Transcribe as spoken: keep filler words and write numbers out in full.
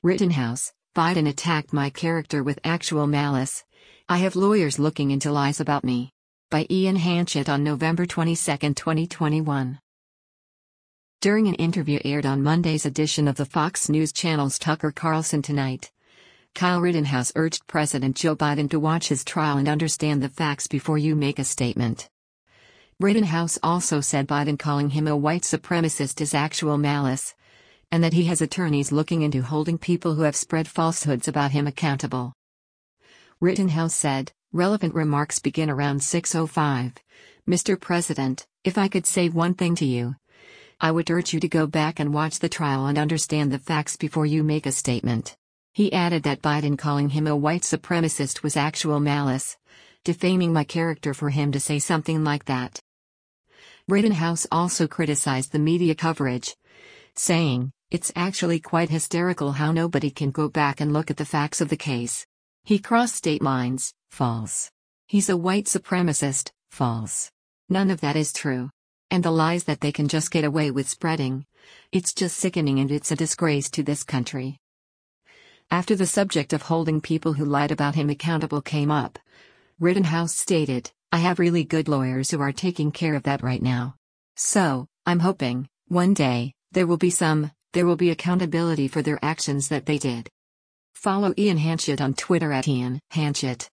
Rittenhouse, Biden attacked my character with actual malice. I have lawyers looking into lies about me. By Ian Hanchett on November twenty-second, twenty twenty-one. During an interview aired on Monday's edition of the Fox News Channel's Tucker Carlson Tonight, Kyle Rittenhouse urged President Joe Biden to watch his trial and understand the facts before you make a statement. Rittenhouse also said Biden calling him a white supremacist is actual malice, and that he has attorneys looking into holding people who have spread falsehoods about him accountable. Rittenhouse said, relevant remarks begin around six oh five. Mister President, if I could say one thing to you, I would urge you to go back and watch the trial and understand the facts before you make a statement. He added that Biden calling him a white supremacist was actual malice, defaming my character for him to say something like that. Rittenhouse also criticized the media coverage, saying, it's actually quite hysterical how nobody can go back and look at the facts of the case. He crossed state lines, false. He's a white supremacist, false. None of that is true. And the lies that they can just get away with spreading, it's just sickening and it's a disgrace to this country. After the subject of holding people who lied about him accountable came up, Rittenhouse stated, I have really good lawyers who are taking care of that right now. So, I'm hoping, one day, there will be some, there will be accountability for their actions that they did. Follow Ian Hanchett on Twitter at Ian Hanchett.